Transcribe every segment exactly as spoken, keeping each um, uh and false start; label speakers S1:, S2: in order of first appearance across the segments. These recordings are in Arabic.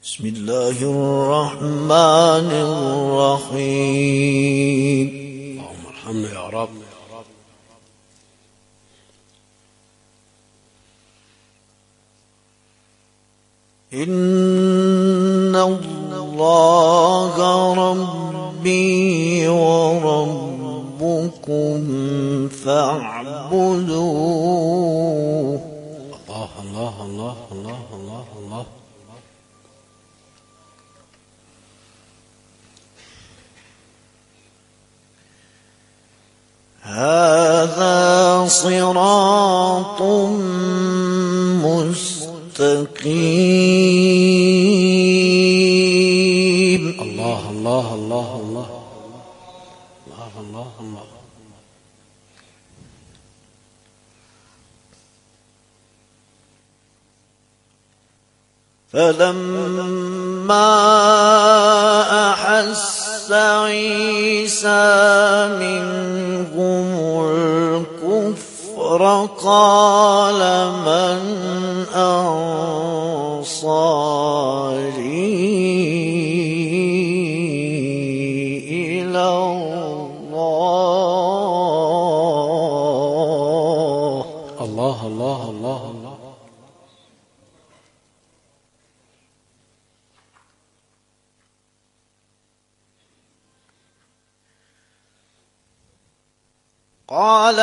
S1: بسم الله الرحمن الرحيم.
S2: اللهم ارحمنا يا رب.
S1: إن الله ربي وربكم فاعبدوه.
S2: الله الله الله الله الله الله.
S1: هذا صراط مستقيم.
S2: الله الله الله الله الله الله الله.
S1: فلما أحس عيسى منهم الكفر قال من أنصاري إلى الله.
S2: الله الله الله الله.
S1: قال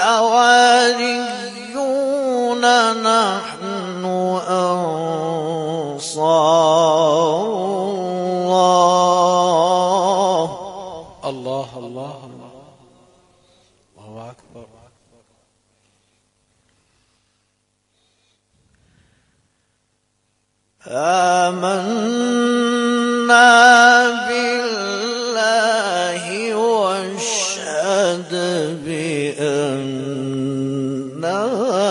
S1: الحواريون نحن أنصار الله.
S2: الله الله الله الله أكبر.
S1: آمنا بالله واشهد بأننا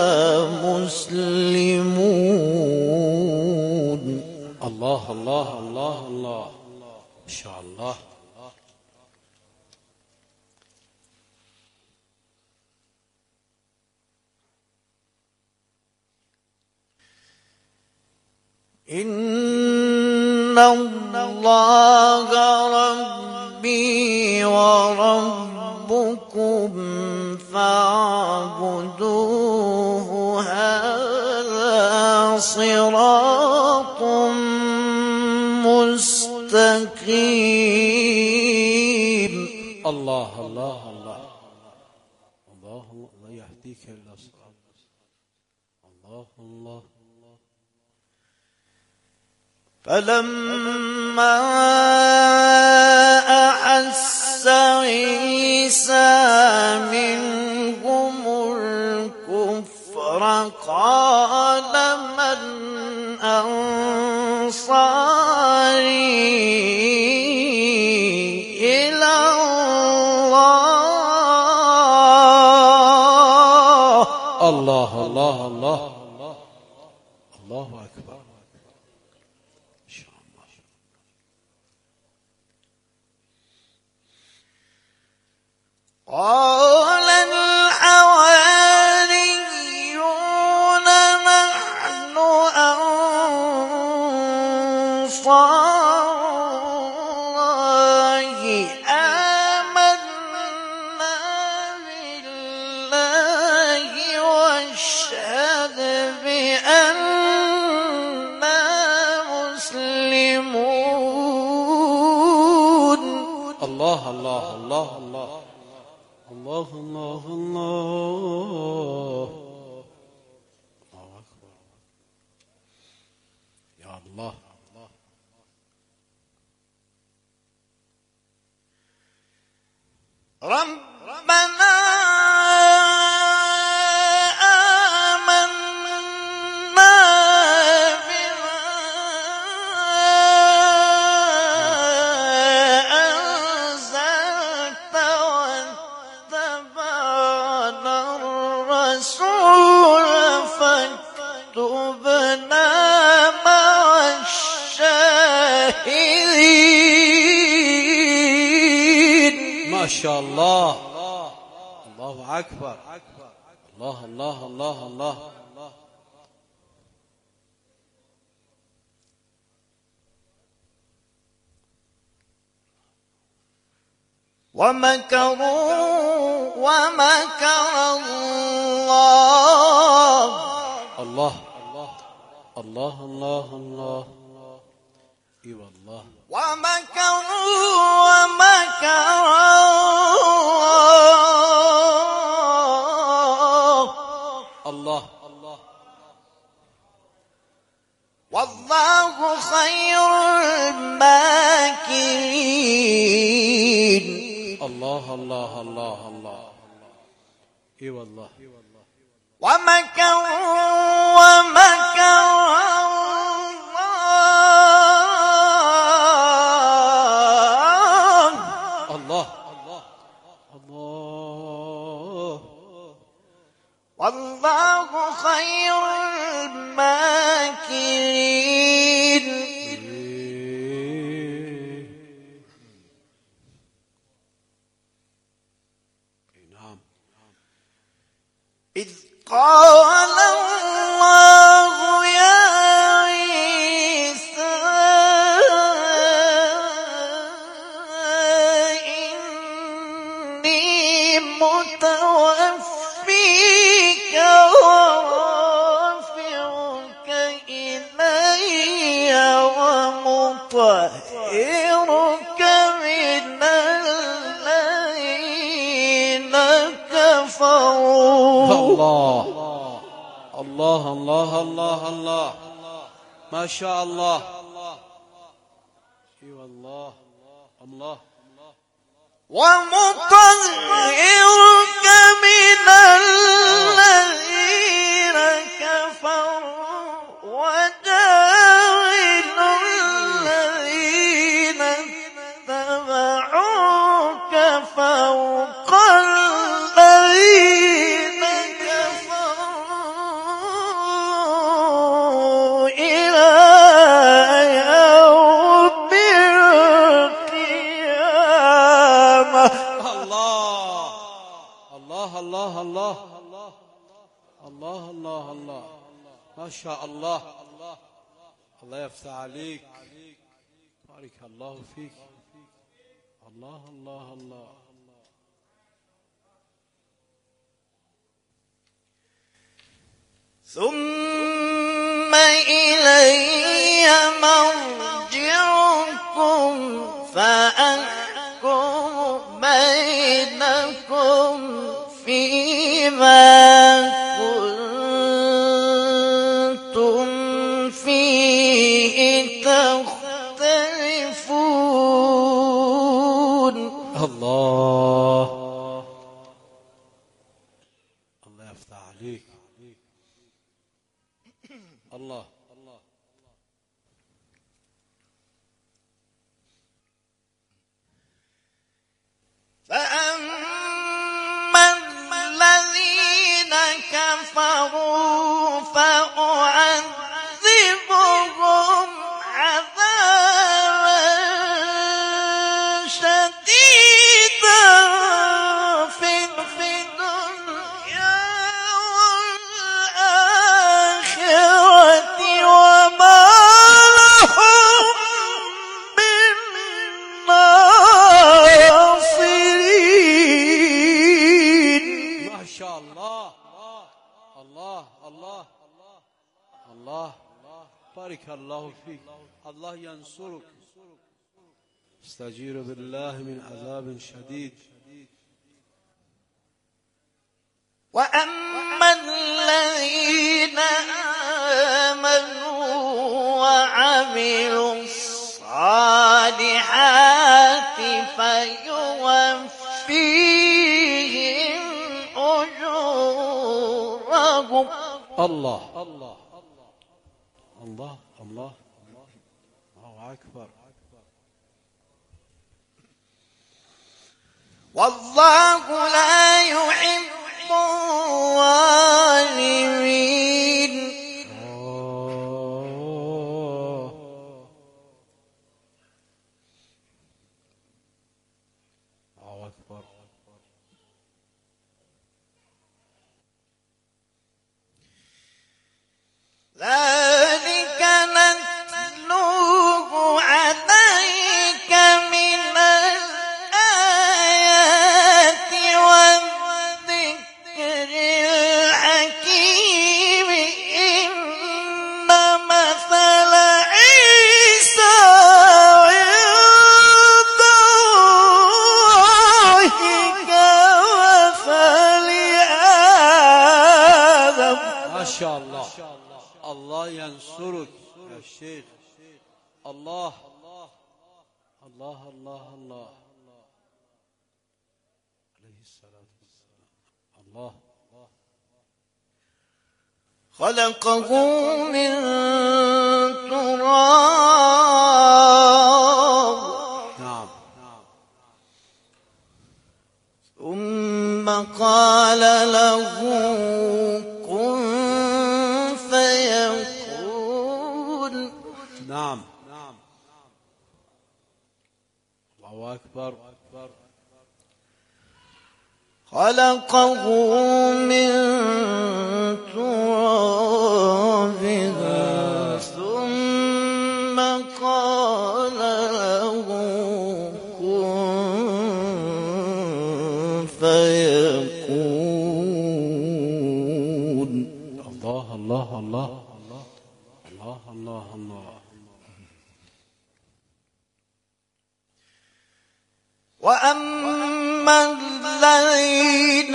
S1: مسلمون.
S2: الله الله الله الله. إن شاء الله.
S1: إن الله ربي وربكم فاعبدوه هذا صراط مستقيم.
S2: الله الله الله الله الله يهديك إلى صراط. الله الله.
S1: فلما أحس عيسى منهم الكفر قال من أنصاري إلى الله.
S2: الله الله الله الله أكبر.
S1: قال الحواريون نحن أنصار الله آمنا بالله واشهد بأننا مسلمون.
S2: الله الله الله الله الله الله الله الله أكبر. يا الله.
S1: ربنا آمنا بما أنزلت واتبعنا الرسول فاكتبنا مع الشاهدين.
S2: ما شاء الله. الله أكبر. الله الله الله الله.
S1: ومكروا ومكر الله.
S2: الله الله الله الله. اي والله.
S1: ومكروا ومكر
S2: الله الله.
S1: والله خير الماكرين.
S2: الله الله الله الله. اي والله.
S1: ومكروا ومكر
S2: الله الله الله.
S1: والله خير الماكرين.
S2: نعم.
S1: إذ قال الله يا عيسى إني متوفيك ورافعك إلي ومطهرك من الذين كفروا.
S2: الله الله الله الله الله. ما شاء الله. اي والله. الله.
S1: ومطهرك من الذين كفروا وجاعل الذين اتبعوك فوق الذين كفروا إلى يوم القيامة.
S2: الله الله الله الله الله الله الله. ما شاء الله. الله يفتح عليك. بارك الله فيك. الله الله الله.
S1: ثم إلي مرجعكم فأحكم بينكم فيما كنتم فيه تختلفون.
S2: الله الله يفتح عليك. الله الله.
S1: فأما الذين كفروا فأعذبهم عذابا شديدا في الدنيا والآخرة وما لهم من ناصرين.
S2: ما شاء الله. الله الله الله. بارك الله فيك. الله ينصرك. استجير بالله من عذاب شديد.
S1: وأما الذين آمنوا وعملوا الصالحات فيوفيهم أجورهم.
S2: الله الله الله الله. الله أكبر.
S1: والله لا يحب الظالمين.
S2: الله. الله أكبر.
S1: ذلك نتلوه عليك من الآيات
S2: الله. الله ينصرك يا شيخ. الله الله الله الله عليه الصلاة والسلام. الله
S1: خلقه من تراب.
S2: نعم.
S1: ثم قال له كن فيكون.
S2: نعم. الله أكبر.
S1: خلقه من تراب ثم قال له كن فيكون.
S2: الله الله الله الله الله الله.
S1: وأما الذين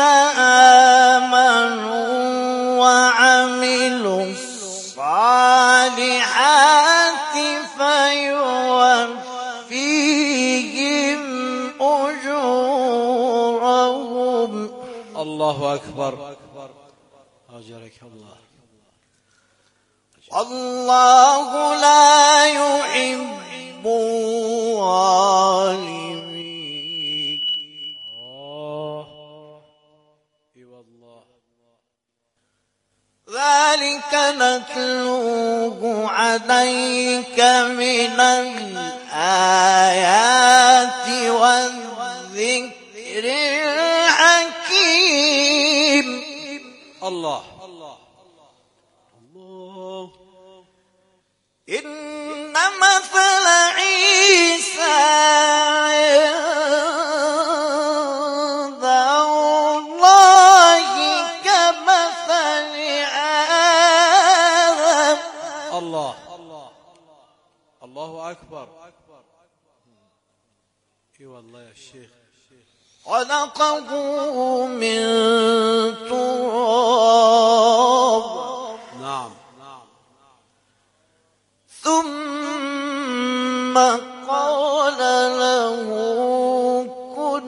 S1: آمنوا وعملوا الصالحات فيوفيهم أجورهم.
S2: الله أكبر. أجرك الله.
S1: والله لا يحب الظالمين.
S2: اي والله.
S1: ذلك نتلوه عليك من الآيات والذكر الحكيم.
S2: الله الله.
S1: إن مثل عيسى عند الله كمثل آدم.
S2: الله الله أكبر. اي والله يا شيخ.
S1: خلقه من تراب.
S2: نعم.
S1: ثم قال له كن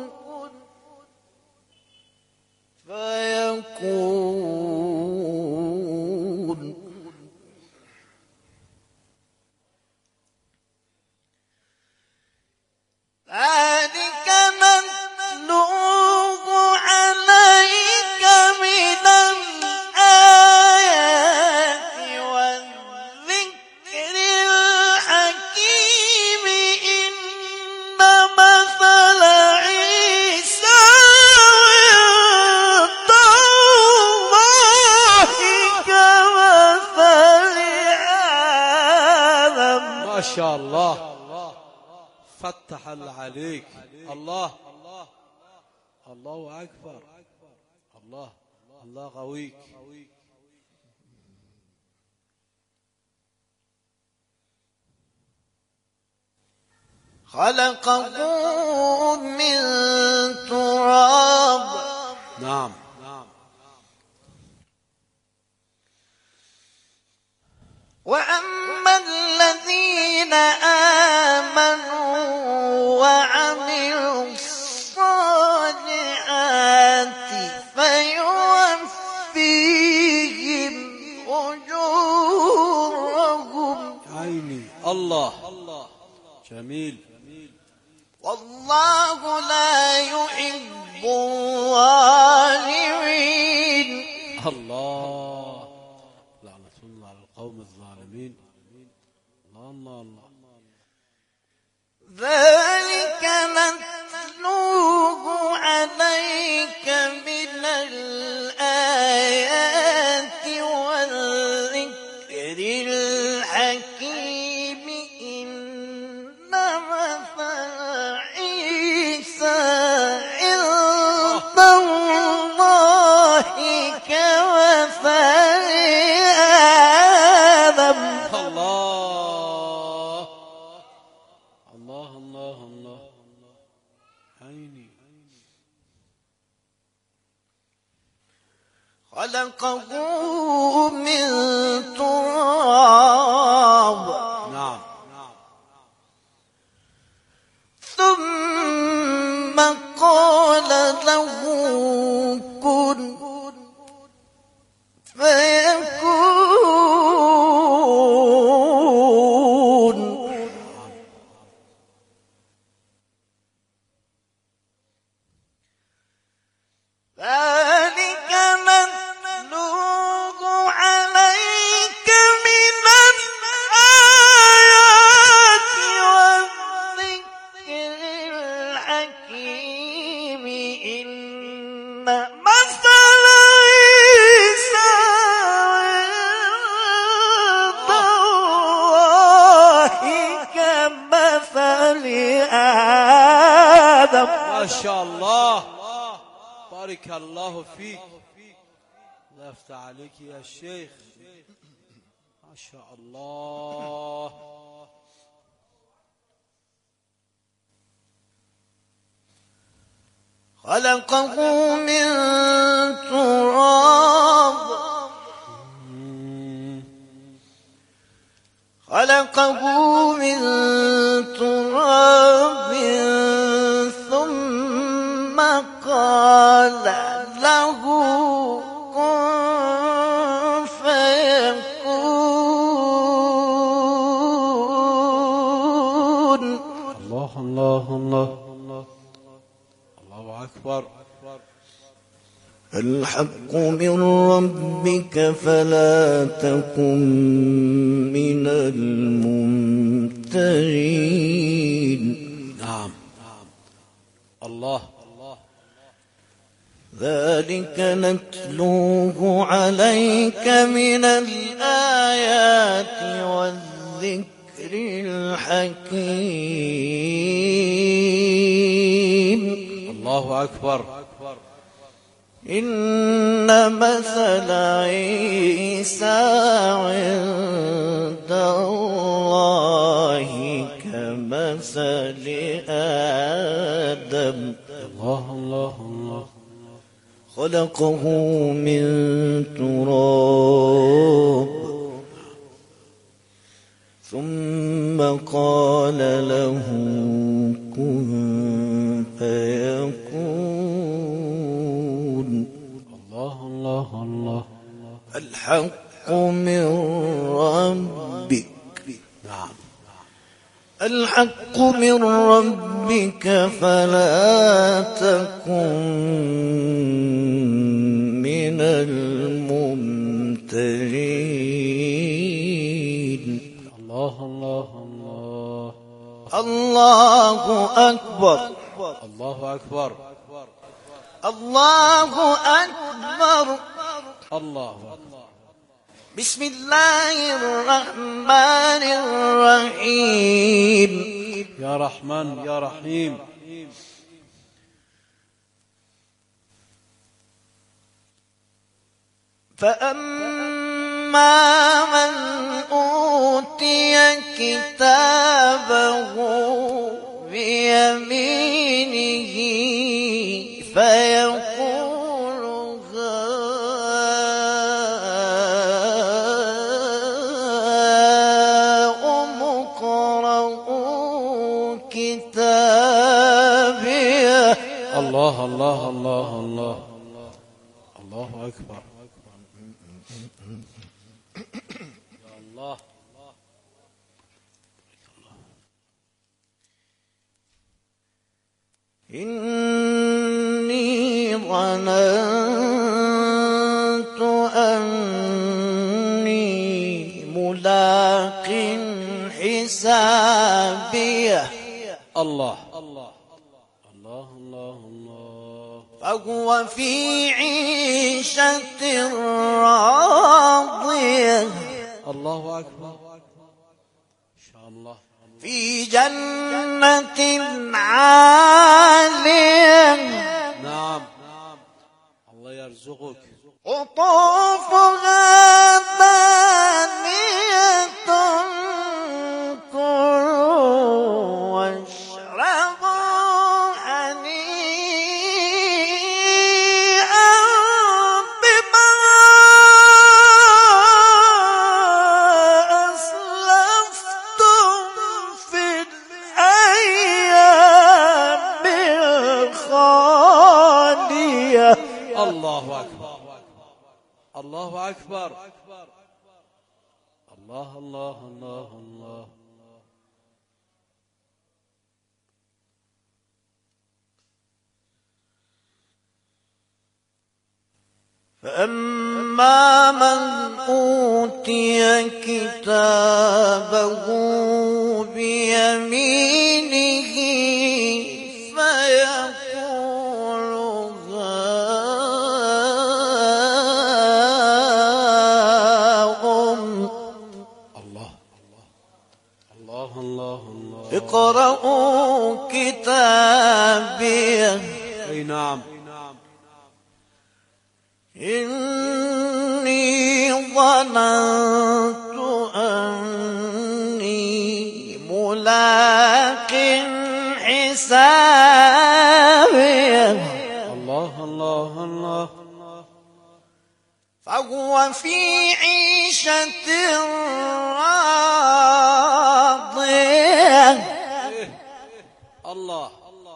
S1: فيكون. ذلك نتلوه عليك من الآيات والذكر الحكيم. إن مثل عيسى عند الله كمثل آدم.
S2: ما شاء الله. فتح الله عليك. الله الله أكبر. الله الله قويك.
S1: خلقه من تراب.
S2: نعم.
S1: وأما الذين آمنوا وعملوا الصالحات فيوفيهم أجورهم.
S2: عيني. الله جميل.
S1: والله لا يحب الظالمين.
S2: الله لعنة الله على القوم الظالمين. الله الله الله.
S1: ذلك نتلوه عليك من الآيات والذكر الحكيم. إن مثل عيسى عند الله كمثل آدم.
S2: الله الله الله الله. عيني.
S1: خلقه من
S2: ما شاء الله، بارك الله فيك، الله يفتح عليك يا شيخ، ما شاء الله.
S1: خلقه من تراب خلقه من تراب ثم قال له كن فيكون.
S2: الله الله الله، الله أكبر.
S1: الحق من ربك فلا تكن من الممترين.
S2: نعم الله.
S1: ذلك نتلوه عليك من الآيات والذكر الحكيم.
S2: الله أكبر.
S1: إن مثل عيسى عند الله كمثل آدم.
S2: الله الله الله.
S1: خلقه من تراب ثم قال له كن فيكون.
S2: الله الله الله.
S1: الحق من ربك.
S2: نعم.
S1: الحق من ربك فلا تكن من الممترين.
S2: الله الله الله.
S1: الله أكبر.
S2: الله أكبر.
S1: الله أكبر.
S2: الله.
S1: بسم الله الرحمن الرحيم.
S2: يا رحمن يا رحيم.
S1: فأما من أوتي كتابه بيمينه فيقول هاؤم اقرءوا كتابيه.
S2: الله الله الله الله. الله أكبر. يا الله.
S1: إني ظننت أني ملاق حسابيه.
S2: الله الله الله الله الله.
S1: فهو في عيشة راضية.
S2: الله أكبر. إن شاء الله.
S1: في جنة عالية.
S2: نعم. الله يرزقك.
S1: قطوفها دانية كلوا واشربوا هنيئا بما أسلفتم في الأيام الخالية.
S2: الله أكبر. الله أكبر. الله الله الله الله.
S1: فأما من أوتي كتابه بيمينه فيقول هاؤم.
S2: الله الله الله الله الله.
S1: اقرأوا كتابي.
S2: أي نعم.
S1: إني ظننت أني ملاق حسابي.
S2: الله الله الله.
S1: فهو في عيشة راضية.
S2: الله.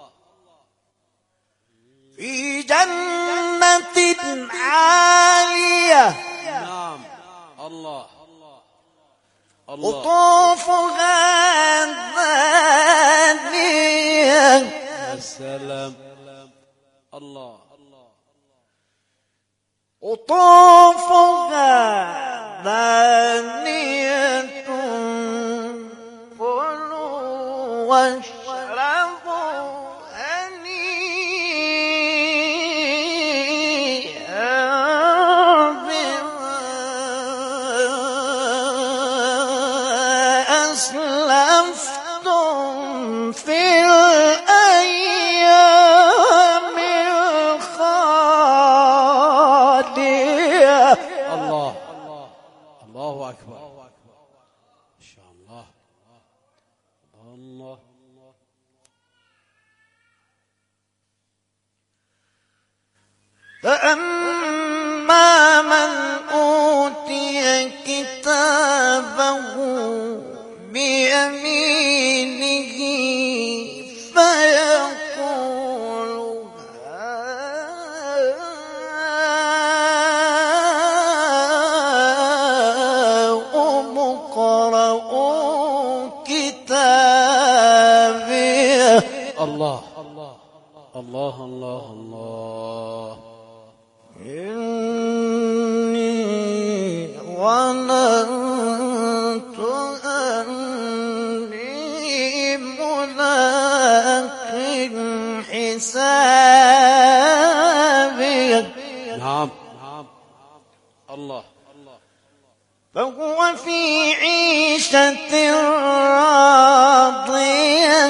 S1: في جنة عالية.
S2: نعم. الله الله.
S1: قطوفها دانية.
S2: يا سلام. الله.
S1: قطوفها دانية. كلوا واشربوا هنيئا بما أسلفتم في الأيام الخالية.
S2: الله الله أكبر. إن شاء الله. الله.
S1: فأما من أوتي كتابه بيمينه فيقول هاؤم اقرءوا كتابي.
S2: الله الله الله الله الله.
S1: إني ظننت أني ملاق حسابي.
S2: نعم. الله.
S1: فهو في عيشة راضية.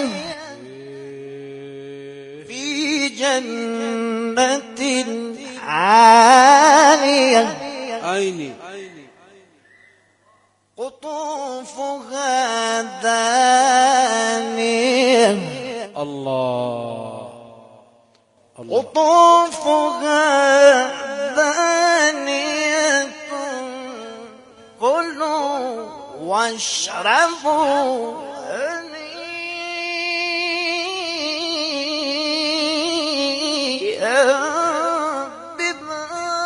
S1: في جنة عالية.
S2: عيني.
S1: قطوفها دانية.
S2: الله.
S1: قطوفها دانية. كلوا واشربوا هنيئا بما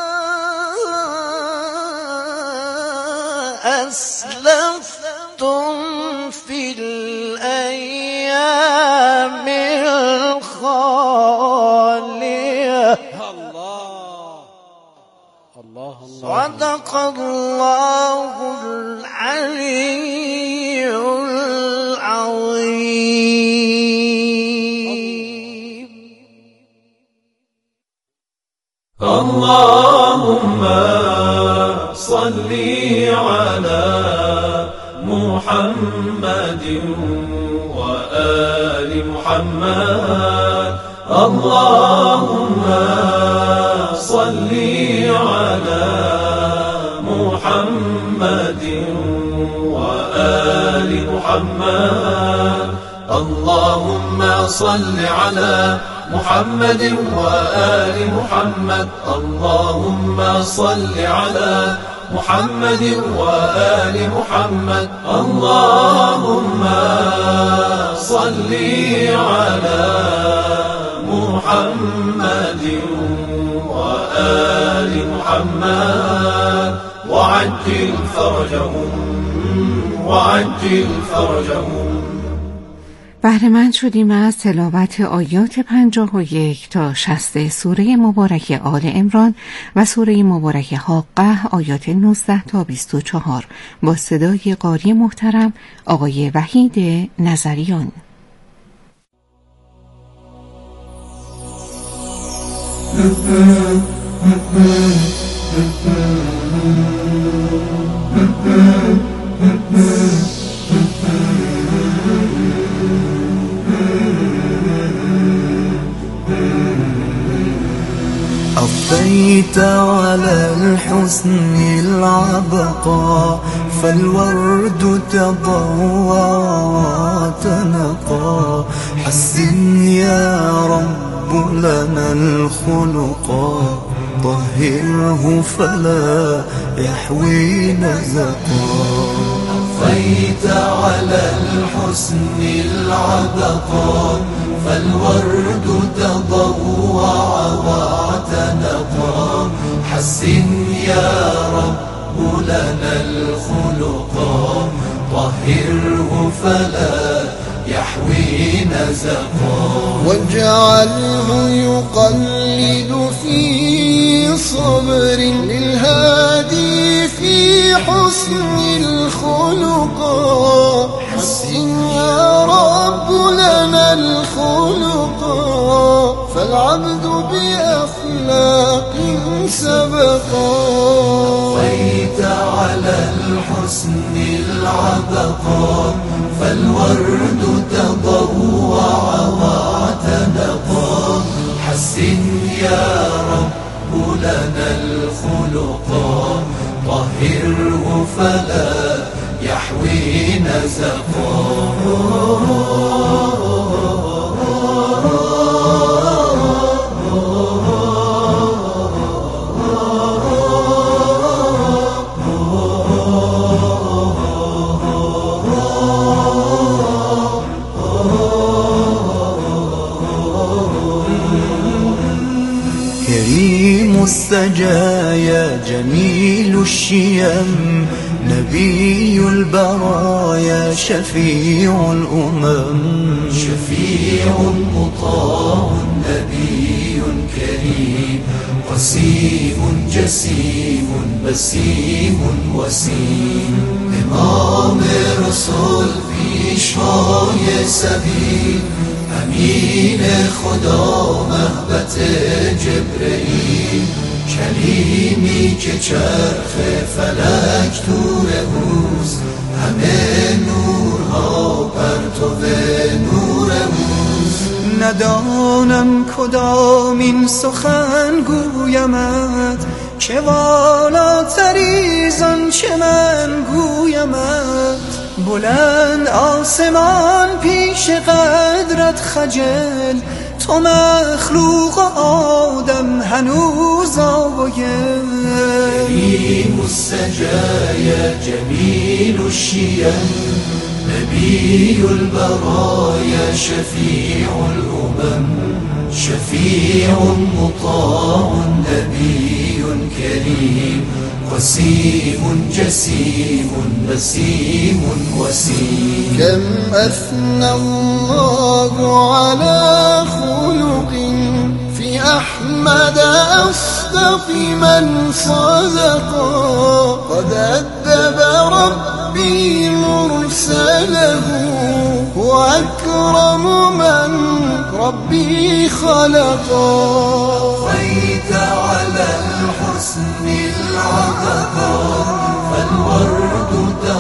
S1: أسلفتم في الأيام الخالية.
S2: الله الله الله.
S1: صدق الله العلي العظيم.
S3: اللهم صل على محمد وآل محمد. اللهم صل على محمد وآل محمد. اللهم صل على محمد وآل محمد. اللهم صل على محمد وآل محمد. اللهم صل على محمد وآل محمد. وعجل فرجهم وعجل فرجهم.
S4: بهره‌مند شدیم از تلاوت آیات پنجاه و یک تا شصت سوره مبارک آل عمران و سوره مبارک حاقه آیات نوزده تا بیست و چهار با صدای قاری محترم آقای وحید نظریان.
S5: صفيت على الحسن العبقى فالورد تضوى وتنقى حسن يا رب لنا الخلقا طهره فلا يحوي نزقا
S3: صفيت على الحسن العبقى فالورد تضوع واعتنقا حسن يا رب لنا الخلقا طهره فلا يحوي نزقا
S1: واجعله يقلد في صبر للهادي في حسن الخلقا حسن يا رب لنا الخلقا فالعبد بأخلاق سبقا
S3: صفيت على الحسن العبقا فالورد تضوع واعتنقا حسن يا رب لنا الخلقا طهره فلا يحوي نزقا
S5: كريم السجايا جميل الشيم نبي البرايا شفيع الأمم
S3: شفيع مطاع نبي كريم قسيم جسيم بسيم وسيم امام رسول پیشوای سبیل امین خدا مهبت جبرئیل کلیمی که چرخ فلک دور اوست همه نورها پرتو نور اوست
S5: ندانم کدامین سخن گویمت که والاتری زان چه من گویمت بلند آسمان پیش قدرت خجل تو مخلوق آدم هنوز آوایل
S3: كريم السجايا جميل الشيم نبي البرايا شفيع الأمم شفيع مطاع نبي كريم قسيم جسيم بسيم وسيم
S1: كم أثنى الله على خلق في أحمد أصدق من صدقا قد أدب ربي مرسله هو أكرم من ربي خلقا
S3: صفيت على الحسن العبقى فالورد